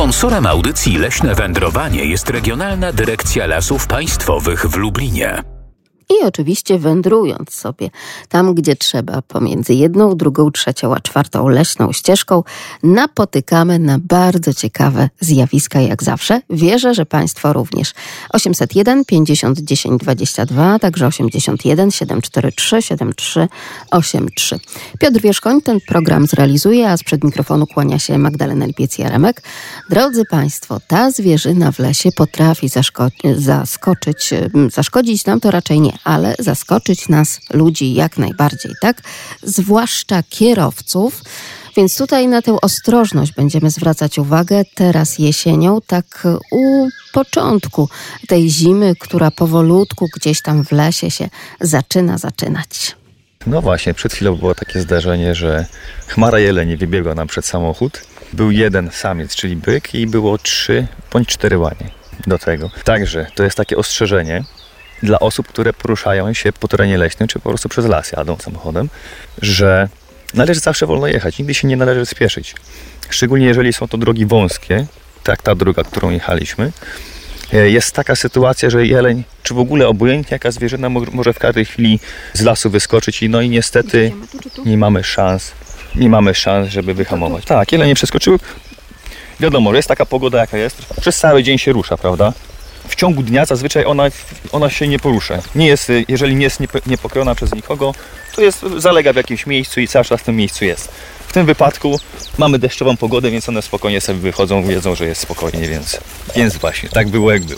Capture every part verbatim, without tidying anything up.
Sponsorem audycji Leśne Wędrowanie jest Regionalna Dyrekcja Lasów Państwowych w Lublinie. I oczywiście wędrując sobie tam, gdzie trzeba, pomiędzy jedną, drugą, trzecią, a czwartą leśną ścieżką, napotykamy na bardzo ciekawe zjawiska jak zawsze. Wierzę, że Państwo również. osiemset jeden pięćdziesiąt dziesięć dwadzieścia dwa, także osiemdziesiąt jeden siedemset czterdzieści trzy siedemdziesiąt trzy osiemdziesiąt trzy. Piotr Wierzchoń ten program zrealizuje, a sprzed mikrofonu kłania się Magdalena Lipiec-Jaremek. Drodzy Państwo, ta zwierzyna w lesie potrafi zaszko- zaskoczyć, zaszkodzić nam to raczej nie, ale zaskoczyć nas, ludzi, jak najbardziej, tak? Zwłaszcza kierowców. Więc tutaj na tę ostrożność będziemy zwracać uwagę teraz jesienią, tak u początku tej zimy, która powolutku gdzieś tam w lesie się zaczyna zaczynać. No właśnie, przed chwilą było takie zdarzenie, że chmara jeleni wybiegła nam przed samochód. Był jeden samiec, czyli byk, i było trzy bądź cztery łanie do tego. Także to jest takie ostrzeżenie dla osób, które poruszają się po terenie leśnym, czy po prostu przez las jadą samochodem, że należy zawsze wolno jechać, nigdy się nie należy spieszyć. Szczególnie jeżeli są to drogi wąskie, tak ta droga, którą jechaliśmy. Jest taka sytuacja, że jeleń, czy w ogóle obojętnie jaka zwierzyna może w każdej chwili z lasu wyskoczyć i no i niestety nie mamy szans, nie mamy szans, żeby wyhamować. Tak, jeleń nie przeskoczyły. Wiadomo, jest taka pogoda jaka jest, przez cały dzień się rusza, prawda? W ciągu dnia zazwyczaj ona, ona się nie porusza. Nie jest, jeżeli nie jest niepokrojona przez nikogo, to jest, zalega w jakimś miejscu i cały czas w tym miejscu jest. W tym wypadku mamy deszczową pogodę, więc one spokojnie sobie wychodzą, wiedzą, że jest spokojnie, więc, więc właśnie, tak było jak było.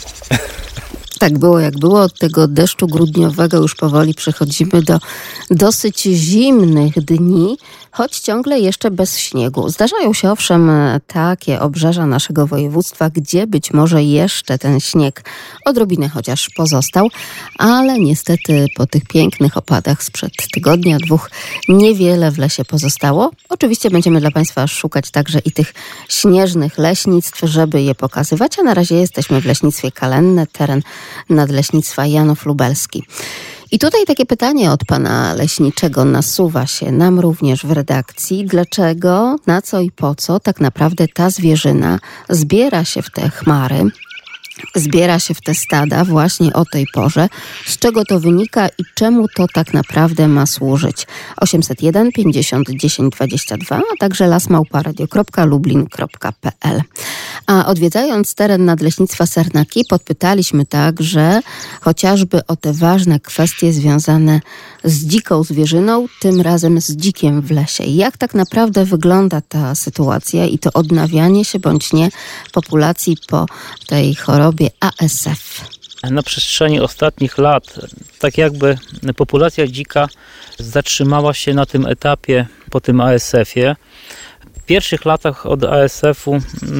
Tak było jak było. Od tego deszczu grudniowego już powoli przechodzimy do dosyć zimnych dni, choć ciągle jeszcze bez śniegu. Zdarzają się owszem takie obrzeża naszego województwa, gdzie być może jeszcze ten śnieg odrobinę chociaż pozostał, ale niestety po tych pięknych opadach sprzed tygodnia, dwóch niewiele w lesie pozostało. Oczywiście będziemy dla Państwa szukać także i tych śnieżnych leśnictw, żeby je pokazywać, a na razie jesteśmy w leśnictwie Kalenne, teren Nadleśnictwa Janów Lubelski. I tutaj takie pytanie od pana leśniczego nasuwa się nam również w redakcji. Dlaczego, na co i po co tak naprawdę ta zwierzyna zbiera się w te chmary, zbiera się w te stada właśnie o tej porze? Z czego to wynika i czemu to tak naprawdę ma służyć? osiemset jeden pięćdziesiąt dziesięć dwadzieścia dwa, a także lasmałparadio kropka lublin kropka p l. A odwiedzając teren Nadleśnictwa Sarnaki, podpytaliśmy także chociażby o te ważne kwestie związane z dziką zwierzyną, tym razem z dzikiem w lesie. Jak tak naprawdę wygląda ta sytuacja i to odnawianie się bądź nie populacji po tej chorobie A S F? Na przestrzeni ostatnich lat tak jakby populacja dzika zatrzymała się na tym etapie po tym A S F-ie. W pierwszych latach od A S F-u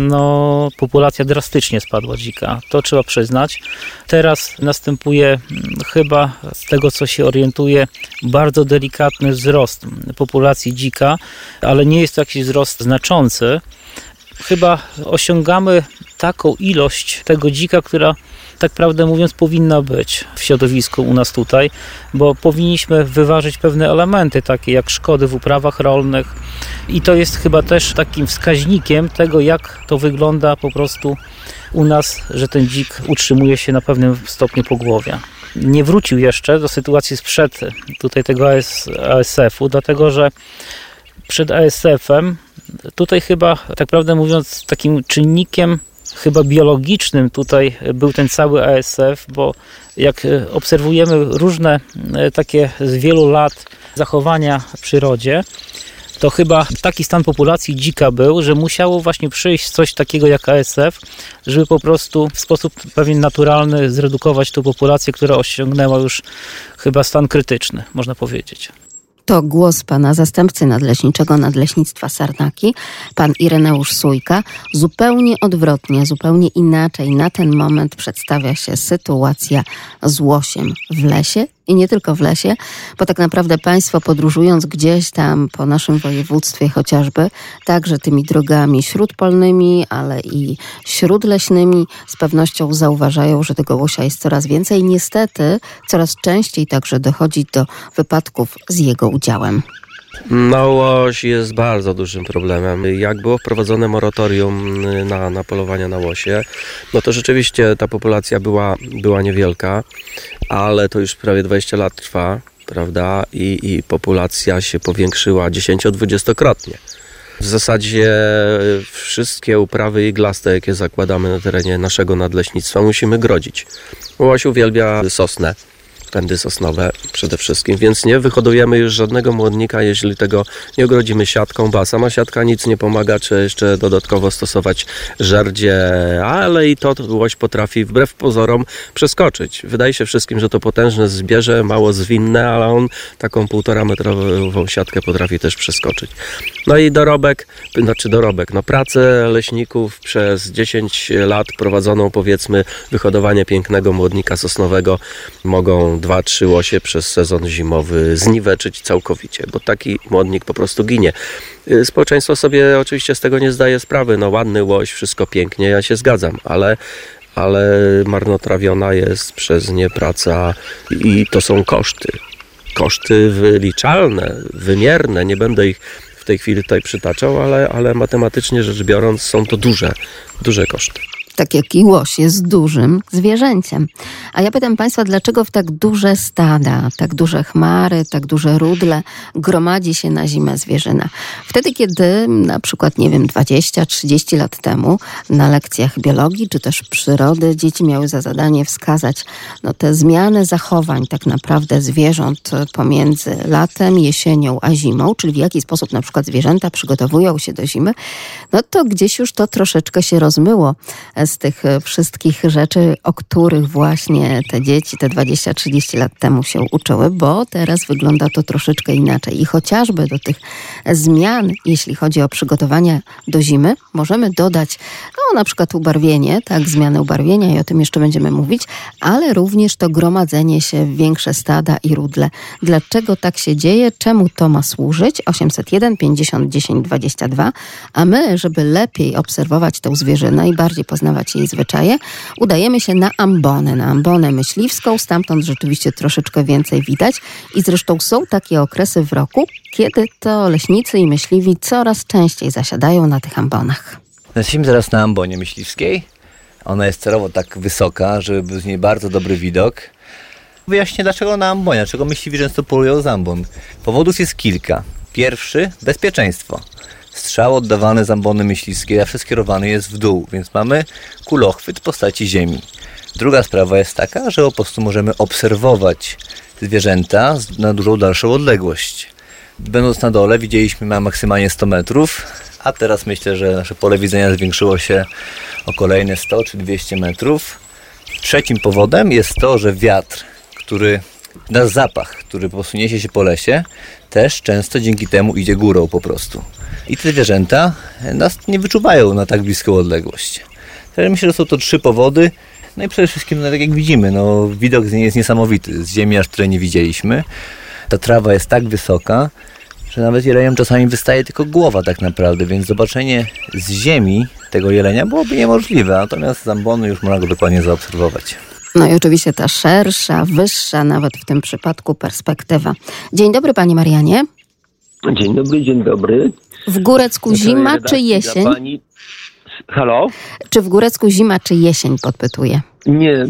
no, populacja drastycznie spadła dzika, to trzeba przyznać. Teraz następuje chyba, z tego co się orientuję, bardzo delikatny wzrost populacji dzika, ale nie jest to jakiś wzrost znaczący. Chyba osiągamy taką ilość tego dzika, która tak prawdę mówiąc powinna być w środowisku u nas tutaj, bo powinniśmy wyważyć pewne elementy, takie jak szkody w uprawach rolnych i to jest chyba też takim wskaźnikiem tego, jak to wygląda po prostu u nas, że ten dzik utrzymuje się na pewnym stopniu pogłowia. Nie wrócił jeszcze do sytuacji sprzed tutaj tego A S F-u, dlatego że przed A S F-em tutaj chyba, tak prawdę mówiąc, takim czynnikiem chyba biologicznym tutaj był ten cały A S F, bo jak obserwujemy różne takie z wielu lat zachowania w przyrodzie, to chyba taki stan populacji dzika był, że musiało właśnie przyjść coś takiego jak A S F, żeby po prostu w sposób pewien naturalny zredukować tą populację, która osiągnęła już chyba stan krytyczny, można powiedzieć. To głos pana zastępcy nadleśniczego Nadleśnictwa Sarnaki, pan Ireneusz Sójka. Zupełnie odwrotnie, zupełnie inaczej na ten moment przedstawia się sytuacja z łosiem w lesie. I nie tylko w lesie, bo tak naprawdę państwo podróżując gdzieś tam po naszym województwie chociażby, także tymi drogami śródpolnymi, ale i śródleśnymi, z pewnością zauważają, że tego łosia jest coraz więcej. Niestety coraz częściej także dochodzi do wypadków z jego udziałem. No, łoś jest bardzo dużym problemem. Jak było wprowadzone moratorium na, na polowania na łosie, no to rzeczywiście ta populacja była, była niewielka, ale to już prawie dwadzieścia lat trwa, prawda? I, i populacja się powiększyła dziesięcio-dwudziestokrotnie. W zasadzie wszystkie uprawy iglaste, jakie zakładamy na terenie naszego nadleśnictwa, musimy grodzić. Łoś uwielbia sosnę, pędy sosnowe przede wszystkim, więc nie wyhodujemy już żadnego młodnika, jeśli tego nie ogrodzimy siatką, bo sama siatka nic nie pomaga, czy jeszcze dodatkowo stosować żerdzie, ale i to łoś potrafi wbrew pozorom przeskoczyć. Wydaje się wszystkim, że to potężne zwierzę, mało zwinne, ale on taką półtora metrową siatkę potrafi też przeskoczyć. No i dorobek, znaczy dorobek, no pracę leśników przez dziesięć lat prowadzoną, powiedzmy, wyhodowanie pięknego młodnika sosnowego mogą dwa, trzy łosie przez sezon zimowy zniweczyć całkowicie, bo taki młodnik po prostu ginie. Społeczeństwo sobie oczywiście z tego nie zdaje sprawy, no ładny łoś, wszystko pięknie, ja się zgadzam, ale, ale marnotrawiona jest przez nie praca i to są koszty. Koszty wyliczalne, wymierne, nie będę ich w tej chwili tutaj przytaczał, ale, ale matematycznie rzecz biorąc są to duże, duże koszty. Tak jak i łoś jest dużym zwierzęciem. A ja pytam Państwa, dlaczego w tak duże stada, tak duże chmary, tak duże rudle gromadzi się na zimę zwierzyna? Wtedy, kiedy na przykład, nie wiem, dwadzieścia trzydzieści lat temu na lekcjach biologii czy też przyrody dzieci miały za zadanie wskazać no, te zmiany zachowań tak naprawdę zwierząt pomiędzy latem, jesienią a zimą, czyli w jaki sposób na przykład zwierzęta przygotowują się do zimy, no to gdzieś już to troszeczkę się rozmyło z tych wszystkich rzeczy, o których właśnie te dzieci te dwadzieścia trzydzieści lat temu się uczyły, bo teraz wygląda to troszeczkę inaczej. I chociażby do tych zmian, jeśli chodzi o przygotowania do zimy, możemy dodać no, na przykład ubarwienie, tak, zmianę ubarwienia i o tym jeszcze będziemy mówić, ale również to gromadzenie się w większe stada i rudle. Dlaczego tak się dzieje? Czemu to ma służyć? osiemset jeden pięćdziesiąt dziesięć dwadzieścia dwa. A my, żeby lepiej obserwować tę zwierzynę i bardziej poznawać jej zwyczaje, udajemy się na ambonę, na ambonę myśliwską. Stamtąd rzeczywiście troszeczkę więcej widać i zresztą są takie okresy w roku, kiedy to leśnicy i myśliwi coraz częściej zasiadają na tych ambonach. Jesteśmy teraz na ambonie myśliwskiej. Ona jest celowo tak wysoka, żeby był z niej bardzo dobry widok. Wyjaśnię, dlaczego na ambonie, dlaczego myśliwi często polują z ambon. Powodów jest kilka. Pierwszy, bezpieczeństwo. Strzał oddawany z ambony myśliwskiej zawsze skierowany jest w dół, więc mamy kulochwyt w postaci ziemi. Druga sprawa jest taka, że po prostu możemy obserwować zwierzęta na dużo dalszą odległość. Będąc na dole widzieliśmy ma maksymalnie sto metrów, a teraz myślę, że nasze pole widzenia zwiększyło się o kolejne sto czy dwieście metrów. Trzecim powodem jest to, że wiatr, który nasz zapach, który po prostu niesie się po lesie, też często dzięki temu idzie górą po prostu. I te zwierzęta nas nie wyczuwają na tak bliską odległość. Także myślę, że są to trzy powody. No i przede wszystkim, no, tak jak widzimy, no, widok z niej jest niesamowity. Z ziemi aż której nie widzieliśmy. Ta trawa jest tak wysoka, że nawet jeleniom czasami wystaje tylko głowa tak naprawdę, więc zobaczenie z ziemi tego jelenia byłoby niemożliwe, natomiast z ambony już można go dokładnie zaobserwować. No i oczywiście ta szersza, wyższa nawet w tym przypadku perspektywa. Dzień dobry, panie Marianie. Dzień dobry, dzień dobry. W Górecku zima czy jesień? Pani... Halo? Czy w Górecku zima czy jesień, podpytuję? Nie,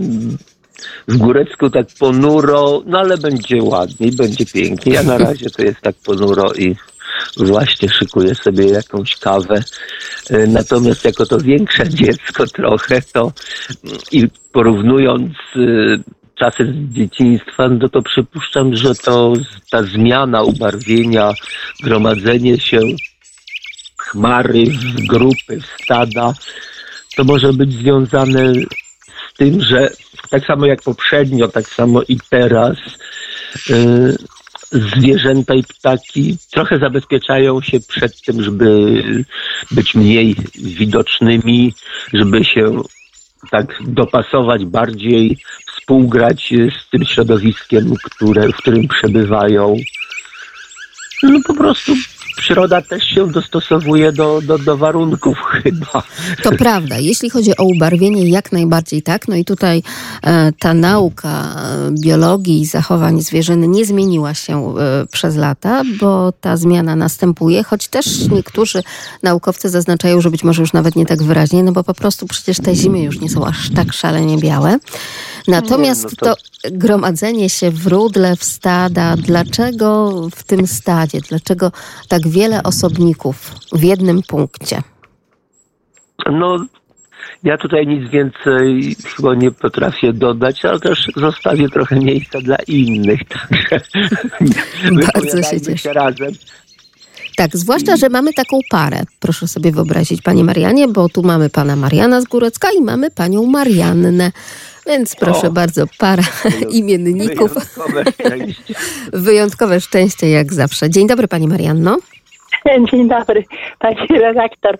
w Górecku tak ponuro, no ale będzie ładniej, będzie pięknie. Ja na razie to jest tak ponuro i właśnie szykuję sobie jakąś kawę. Natomiast jako to większe dziecko trochę, to i porównując czasy z dzieciństwa, no to przypuszczam, że to ta zmiana ubarwienia, gromadzenie się chmary w grupy, w stada, to może być związane z tym, że tak samo jak poprzednio, tak samo i teraz yy, zwierzęta i ptaki trochę zabezpieczają się przed tym, żeby być mniej widocznymi, żeby się tak dopasować bardziej, współgrać z tym środowiskiem, które, w którym przebywają. No po prostu przyroda też się dostosowuje do, do, do warunków chyba. To prawda. Jeśli chodzi o ubarwienie, jak najbardziej tak. No i tutaj e, ta nauka biologii i zachowań zwierzyny nie zmieniła się e, przez lata, bo ta zmiana następuje, choć też niektórzy naukowcy zaznaczają, że być może już nawet nie tak wyraźnie, no bo po prostu przecież te zimy już nie są aż tak szalenie białe. Natomiast nie, no to... to gromadzenie się w rudle, w stada, dlaczego w tym stadzie, dlaczego tak wiele osobników w jednym punkcie? No, ja tutaj nic więcej chyba nie potrafię dodać, ale też zostawię trochę miejsca dla innych, także bardzo się cieszę. się razem. Tak, zwłaszcza, że mamy taką parę, proszę sobie wyobrazić, panie Marianie, bo tu mamy pana Mariana z Górecka i mamy panią Mariannę. Więc proszę o, bardzo, para imienników. Wyjątkowe szczęście. Wyjątkowe szczęście jak zawsze. Dzień dobry pani Marianno. Dzień dobry, pani redaktor.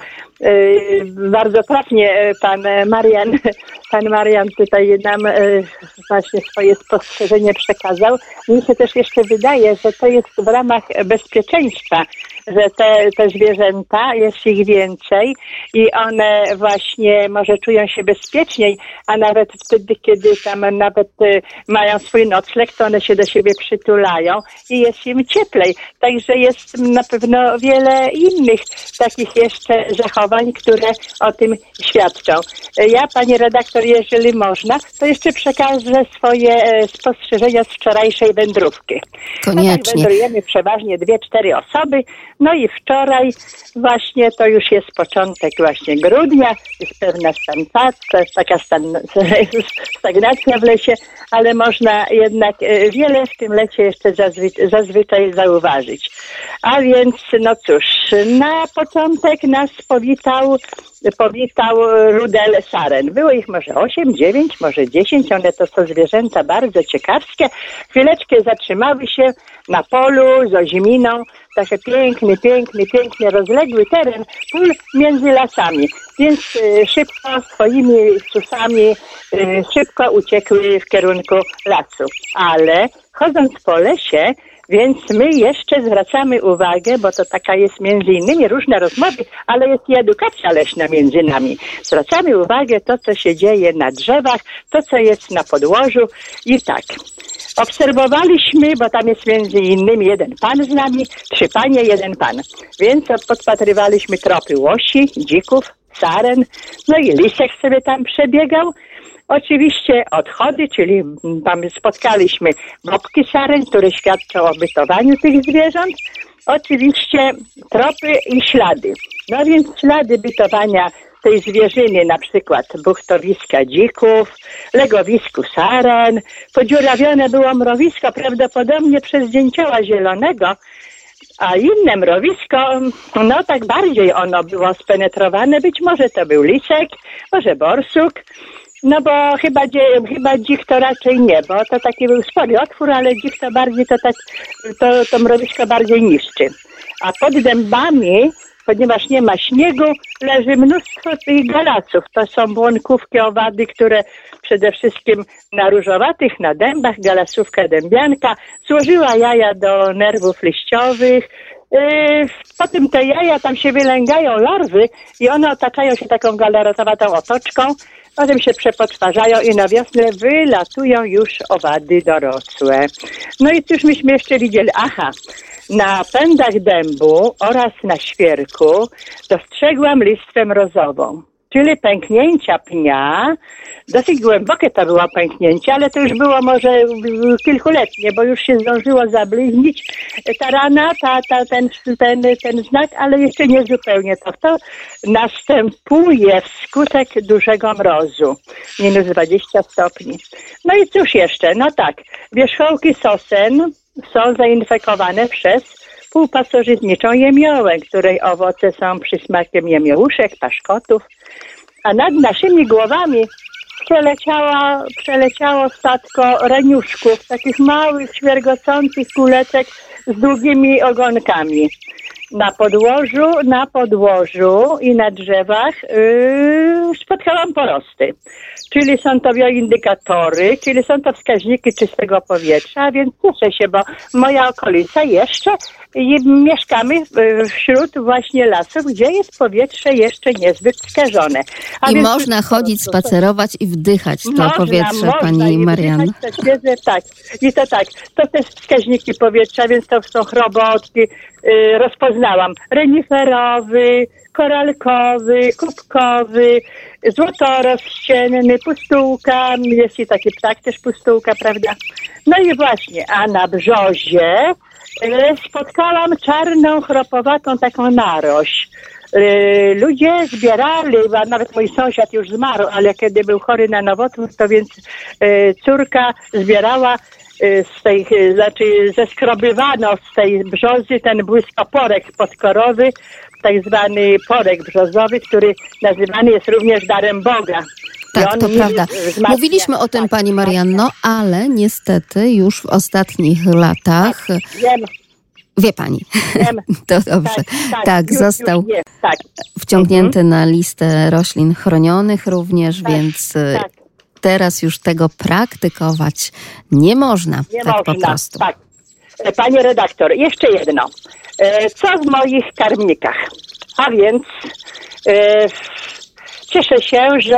Bardzo trafnie pan Marian, pan Marian tutaj nam właśnie swoje spostrzeżenie przekazał. Mi się też jeszcze wydaje, że to jest w ramach bezpieczeństwa, że te, te zwierzęta, jest ich więcej i one właśnie może czują się bezpieczniej, a nawet wtedy, kiedy tam nawet mają swój nocleg, to one się do siebie przytulają i jest im cieplej. Także jest na pewno wiele innych takich jeszcze zachowań, które o tym świadczą. Ja, pani redaktor, jeżeli można, to jeszcze przekażę swoje spostrzeżenia z wczorajszej wędrówki. Koniecznie. No tak wędrujemy przeważnie dwie, cztery osoby. No i wczoraj właśnie to już jest początek właśnie grudnia, jest pewna stagnacja, taka stagnacja w lesie, ale można jednak wiele w tym lesie jeszcze zazwy- zazwyczaj zauważyć. A więc, no cóż, na początek nas powitał, powitał rudel saren. Było ich może osiem, dziewięć, może dziesięć. One to są zwierzęta bardzo ciekawskie. Chwileczkę zatrzymały się na polu z oziminą. Taki piękny, piękny, pięknie rozległy teren, pól między lasami. Więc y, szybko swoimi susami y, szybko uciekły w kierunku lasu. Ale chodząc po lesie, więc my jeszcze zwracamy uwagę, bo to taka jest między innymi różne rozmowy, ale jest i edukacja leśna między nami. Zwracamy uwagę to, co się dzieje na drzewach, to, co jest na podłożu i tak. Obserwowaliśmy, bo tam jest między innymi jeden pan z nami, trzy panie, jeden pan. Więc podpatrywaliśmy tropy łosi, dzików, saren, no i lisek sobie tam przebiegał. Oczywiście odchody, czyli tam spotkaliśmy bobki saren, które świadczą o bytowaniu tych zwierząt. Oczywiście tropy i ślady. No więc ślady bytowania tej zwierzyny, na przykład buchtowiska dzików, legowisku saren, podziurawione było mrowisko prawdopodobnie przez dzięcioła zielonego, a inne mrowisko, no tak bardziej ono było spenetrowane, być może to był lisek, może borsuk, no bo chyba, chyba dzik to raczej nie, bo to taki był spory otwór, ale dzik to bardziej to tak, to, to mrowisko bardziej niszczy. A pod dębami, ponieważ nie ma śniegu, leży mnóstwo tych galasów. To są błonkówki, owady, które przede wszystkim na różowatych, na dębach, galasówka dębianka, złożyła jaja do nerwów liściowych. Yy, potem te jaja tam się wylęgają larwy i one otaczają się taką galarotowatą otoczką. Potem się przepotwarzają i na wiosnę wylatują już owady dorosłe. No i cóż myśmy jeszcze widzieli? Aha, na pędach dębu oraz na świerku dostrzegłam listwę mrozową, czyli pęknięcia pnia. Dosyć głębokie to było pęknięcie, ale to już było może kilkuletnie, bo już się zdążyło zabliźnić ta rana, ta, ta, ten, ten, ten znak, ale jeszcze nie zupełnie to. To następuje wskutek dużego mrozu, minus dwadzieścia stopni. No i cóż jeszcze? No tak, wierzchołki sosen są zainfekowane przez półpasożytniczą jemiołę, której owoce są przysmakiem jemiołuszek, paszkotów, a nad naszymi głowami przeleciała, przeleciało statko reniuszków, takich małych, świergocących kuleczek z długimi ogonkami. na podłożu, na podłożu i na drzewach yy, spotkałam porosty. Czyli są to bioindykatory, czyli są to wskaźniki czystego powietrza, więc cieszę się, bo moja okolica jeszcze i mieszkamy wśród właśnie lasów, gdzie jest powietrze jeszcze niezbyt skażone. A I więc można chodzić, spacerować i wdychać to można, powietrze, można pani i Marianno. wdychać to świeże, tak. I to tak, to też wskaźniki powietrza, więc to są chrobotki, yy, rozpoznałam. Reniferowy, koralkowy, kubkowy, złotorost ścienny, pustułka, jest i taki ptak też pustułka, prawda? No i właśnie, a na brzozie e, spotkałam czarną, chropowatą taką narość. E, ludzie zbierali, a nawet mój sąsiad już zmarł, ale kiedy był chory na nowotwór, to więc e, córka zbierała z tej, znaczy zeskrobywano z tej brzozy ten błyskoporek podkorowy, tak zwany porek brzozowy, który nazywany jest również darem Boga. Tak, to prawda. Wzmacnia. Mówiliśmy o tym, pani Marianno, ale niestety już w ostatnich latach... Tak, wiem. Wie pani. Wiem. To dobrze. Tak, tak, tak już, został już jest, tak. wciągnięty mhm. na listę roślin chronionych również, tak, więc tak. teraz już tego praktykować nie można. Nie tak można, po prostu. tak. Panie redaktor, jeszcze jedno. Co w moich karmnikach? A więc e, cieszę się, że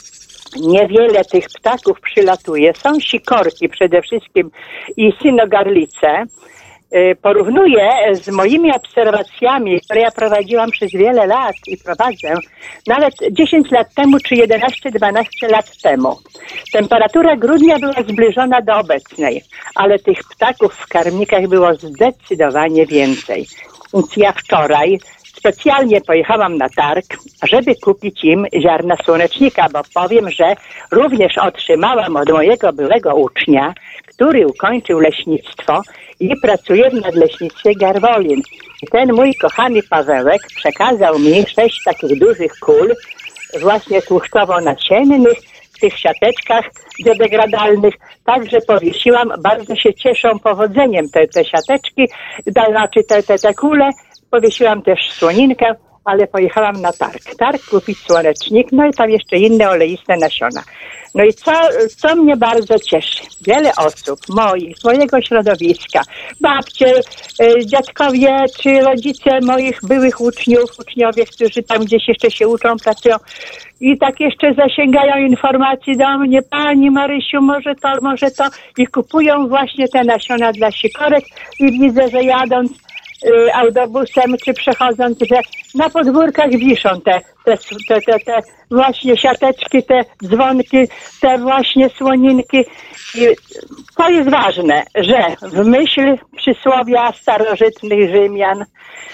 niewiele tych ptaków przylatuje. Są sikorki przede wszystkim i synogarlice. E, porównuję z moimi obserwacjami, które ja prowadziłam przez wiele lat i prowadzę, nawet dziesięć lat temu czy jedenaście dwanaście lat temu. Temperatura grudnia była zbliżona do obecnej, ale tych ptaków w karmnikach było zdecydowanie więcej. Więc ja wczoraj specjalnie pojechałam na targ, żeby kupić im ziarna słonecznika, bo powiem, że również otrzymałam od mojego byłego ucznia, który ukończył leśnictwo i pracuje w nadleśnictwie Garwolin. I ten mój kochany Pawełek przekazał mi sześć takich dużych kul, właśnie tłuszczowo-nasiennych, w tych siateczkach biodegradalnych. Także powiesiłam, bardzo się cieszą powodzeniem te, te siateczki, znaczy te, te, te kule. Powiesiłam też słoninkę, ale pojechałam na targ. Targ kupić słonecznik, no i tam jeszcze inne oleiste nasiona. No i co, co mnie bardzo cieszy, wiele osób moich, mojego środowiska, babcie, y, dziadkowie czy rodzice moich byłych uczniów, uczniowie, którzy tam gdzieś jeszcze się uczą, pracują i tak jeszcze zasięgają informacji do mnie, pani Marysiu, może to, może to i kupują właśnie te nasiona dla sikorek i widzę, że jadąc y, autobusem czy przechodząc, że na podwórkach wiszą te, te, te, te, te właśnie siateczki, te dzwonki, te właśnie słoninki. I to jest ważne, że w myśl przysłowia starożytnych Rzymian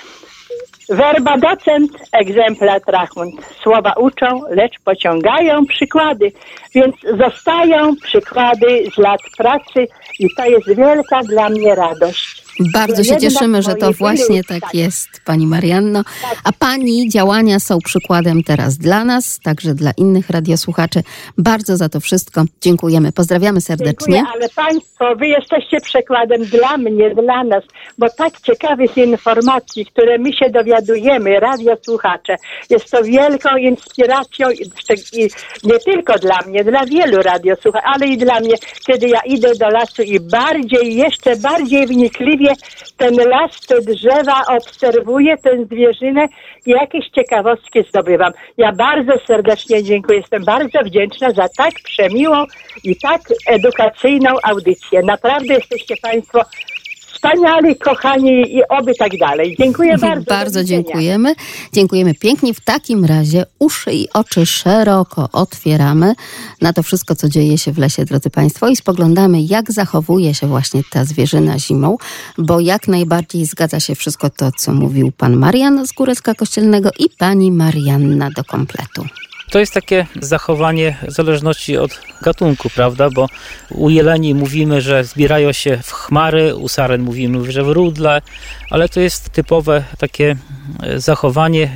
verba docent, exempla trahunt. Słowa uczą, lecz pociągają przykłady, więc zostają przykłady z lat pracy i to jest wielka dla mnie radość. Bardzo się cieszymy, że to właśnie tak jest, pani Marianno. A pani działania są przykładem teraz dla nas, także dla innych radiosłuchaczy. Bardzo za to wszystko dziękujemy. Pozdrawiamy serdecznie. Dziękuję, ale państwo, wy jesteście przykładem dla mnie, dla nas, bo tak ciekawych informacji, które my się dowiadujemy, radiosłuchacze, jest to wielką inspiracją i nie tylko dla mnie, dla wielu radiosłuchaczy, ale i dla mnie, kiedy ja idę do lasu i bardziej, jeszcze bardziej wnikliwie ten las, te drzewa obserwuję, tę zwierzynę i jakieś ciekawostki zdobywam. Ja bardzo serdecznie dziękuję. Jestem bardzo wdzięczna za tak przemiłą i tak edukacyjną audycję. Naprawdę jesteście państwo wspaniali, kochani i oby tak dalej. Dziękuję bardzo. Bardzo dziękujemy. Dziękujemy pięknie. W takim razie uszy i oczy szeroko otwieramy na to wszystko, co dzieje się w lesie, drodzy państwo, i spoglądamy, jak zachowuje się właśnie ta zwierzyna zimą, bo jak najbardziej zgadza się wszystko to, co mówił pan Marian z Górecka Kościelnego i pani Marianna do kompletu. To jest takie zachowanie w zależności od gatunku, prawda? Bo u jeleni mówimy, że zbierają się w chmary, u saren mówimy, że w rudle, ale to jest typowe takie zachowanie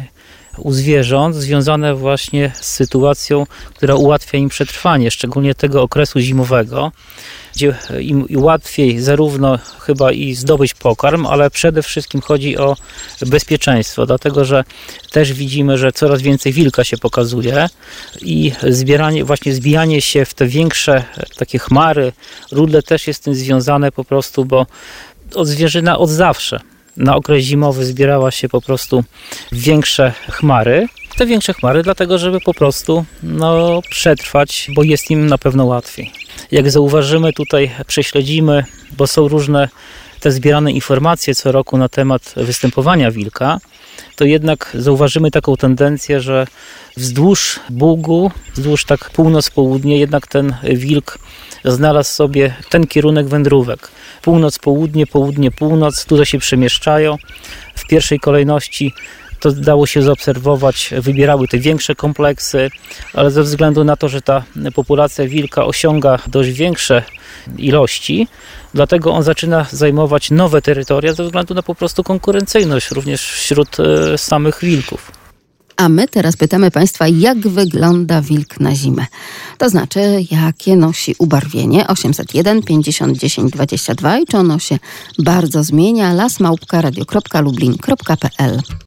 u zwierząt związane właśnie z sytuacją, która ułatwia im przetrwanie, szczególnie tego okresu zimowego, gdzie im łatwiej zarówno chyba i zdobyć pokarm, ale przede wszystkim chodzi o bezpieczeństwo, dlatego że też widzimy, że coraz więcej wilka się pokazuje i zbieranie, właśnie zbijanie się w te większe takie chmary, rudle też jest z tym związane po prostu, bo od zwierzyna od zawsze na okres zimowy zbierała się po prostu większe chmary. Te większe chmary dlatego, żeby po prostu no, przetrwać, bo jest im na pewno łatwiej. Jak zauważymy tutaj, prześledzimy, bo są różne te zbierane informacje co roku na temat występowania wilka, to jednak zauważymy taką tendencję, że wzdłuż Bugu, wzdłuż tak północ-południe, jednak ten wilk znalazł sobie ten kierunek wędrówek. Północ-południe, południe-północ, tutaj się przemieszczają. W pierwszej kolejności to dało się zaobserwować, wybierały te większe kompleksy, ale ze względu na to, że ta populacja wilka osiąga dość większe ilości, dlatego on zaczyna zajmować nowe terytoria ze względu na po prostu konkurencyjność również wśród samych wilków. A my teraz pytamy Państwa, jak wygląda wilk na zimę? To znaczy, jakie nosi ubarwienie? osiemset jeden pięćdziesiąt dziesięć dwadzieścia dwa i czy ono się bardzo zmienia? las małpka radio kropka lublin kropka p l